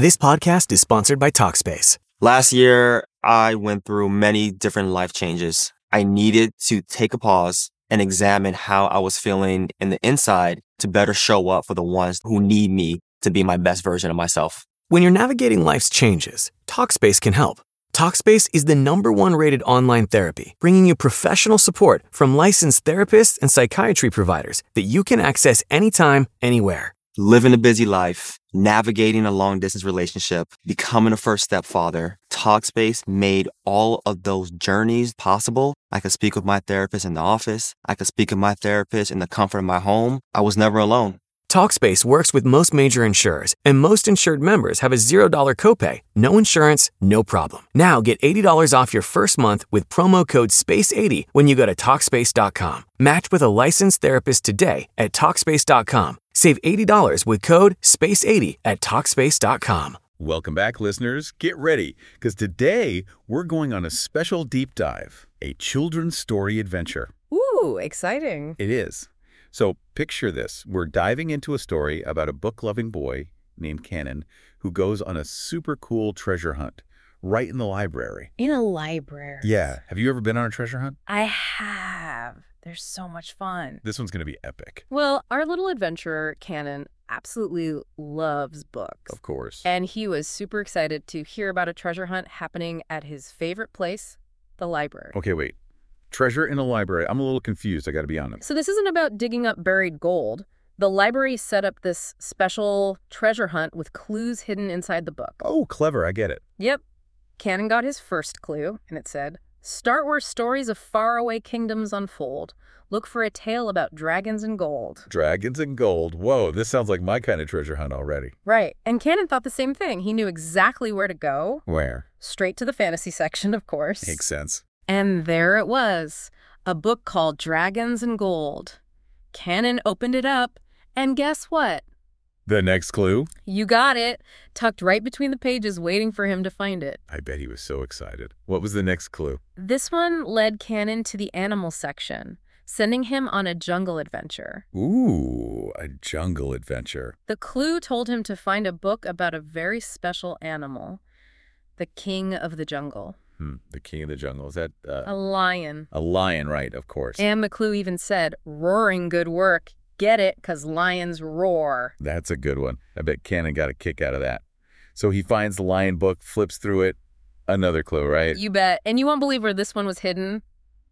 This podcast is sponsored by Talkspace. Last year, I went through many different life changes. I needed to take a pause and examine how I was feeling in the inside to better show up for the ones who need me to be my best version of myself. When you're navigating life's changes, Talkspace can help. Talkspace is the #1 rated online therapy, bringing you professional support from licensed therapists and psychiatry providers that you can access anytime, anywhere. Living a busy life, navigating a long-distance relationship, becoming a first-step father, Talkspace made all of those journeys possible. I could speak with my therapist in the office. I could speak with my therapist in the comfort of my home. I was never alone. Talkspace works with most major insurers, and most insured members have a $0 copay. No insurance, no problem. Now get $80 off your first month with promo code SPACE80 when you go to Talkspace.com. Match with a licensed therapist today at Talkspace.com. Save $80 with code SPACE80 at Talkspace.com. Welcome back, listeners. Get ready, because today we're going on a special deep dive, a children's story adventure. Ooh, exciting. It is. So picture this. We're diving into a story about a book-loving boy named Cannon who goes on a super cool treasure hunt right in the library. In a library. Yeah. Have you ever been on a treasure hunt? I have. They're so much fun. This one's going to be epic. Well, our little adventurer, Cannon, absolutely loves books. Of course. And he was super excited to hear about a treasure hunt happening at his favorite place, the library. Okay, wait. Treasure in a library. I'm a little confused, I got to be honest. So this isn't about digging up buried gold. The library set up this special treasure hunt with clues hidden inside the book. Oh, clever. I get it. Yep. Cannon got his first clue, and it said, "Start where stories of faraway kingdoms unfold. Look for a tale about dragons and gold." Dragons and gold. Whoa, this sounds like my kind of treasure hunt already. Right. And Cannon thought the same thing. He knew exactly where to go. Where? Straight to the fantasy section, of course. Makes sense. And there it was, a book called Dragons and Gold. Cannon opened it up, and guess what? The next clue? You got it. Tucked right between the pages, waiting for him to find it. I bet he was so excited. What was the next clue? This one led Cannon to the animal section, sending him on a jungle adventure. Ooh, a jungle adventure. The clue told him to find a book about a very special animal, the king of the jungle. The king of the jungle. Is that... A lion. A lion, right, of course. And the clue even said, "Roaring good work. Get it, 'cause lions roar." That's a good one. I bet Cannon got a kick out of that. So he finds the lion book, flips through it. Another clue, right? You bet. And you won't believe where this one was hidden.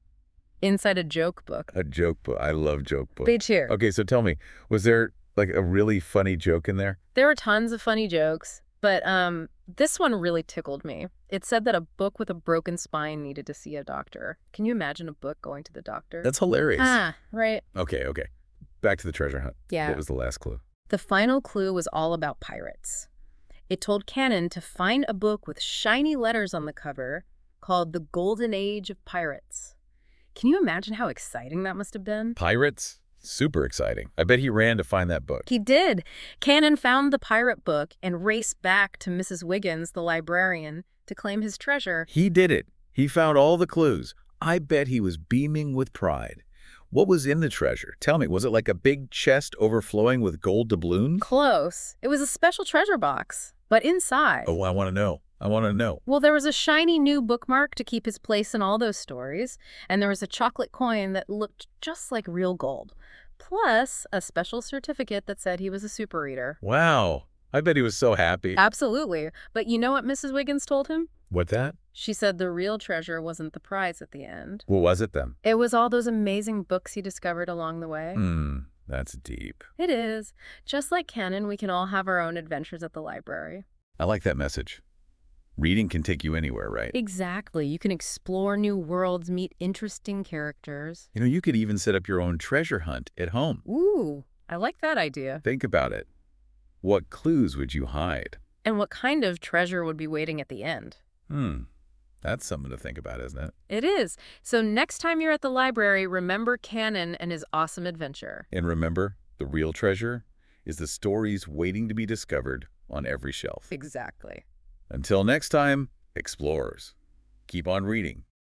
Inside a joke book. A joke book. I love joke books. Page here. Okay, so tell me, was there like a really funny joke in there? There were tons of funny jokes, but this one really tickled me. It said that a book with a broken spine needed to see a doctor. Can you imagine a book going to the doctor? That's hilarious. Right. Okay. Back to the treasure hunt. Yeah. What was the last clue? The final clue was all about pirates. It told Cannon to find a book with shiny letters on the cover called The Golden Age of Pirates. Can you imagine how exciting that must have been? Pirates? Super exciting. I bet he ran to find that book. He did. Cannon found the pirate book and raced back to Mrs. Wiggins, the librarian, to claim his treasure. He did it. He found all the clues. I bet he was beaming with pride. What was in the treasure? Tell me, was it like a big chest overflowing with gold doubloons? Close. It was a special treasure box, but inside. Oh, I want to know. Well, there was a shiny new bookmark to keep his place in all those stories, and there was a chocolate coin that looked just like real gold, plus a special certificate that said he was a super reader. Wow. I bet he was so happy. Absolutely. But you know what Mrs. Wiggins told him? What that? She said the real treasure wasn't the prize at the end. What was it then? It was all those amazing books he discovered along the way. That's deep. It is. Just like Cannon, we can all have our own adventures at the library. I like that message. Reading can take you anywhere, right? Exactly. You can explore new worlds, meet interesting characters. You know, you could even set up your own treasure hunt at home. Ooh, I like that idea. Think about it. What clues would you hide? And what kind of treasure would be waiting at the end? That's something to think about, isn't it? It is. So next time you're at the library, remember Cannon and his awesome adventure. And remember, the real treasure is the stories waiting to be discovered on every shelf. Exactly. Until next time, explorers, keep on reading.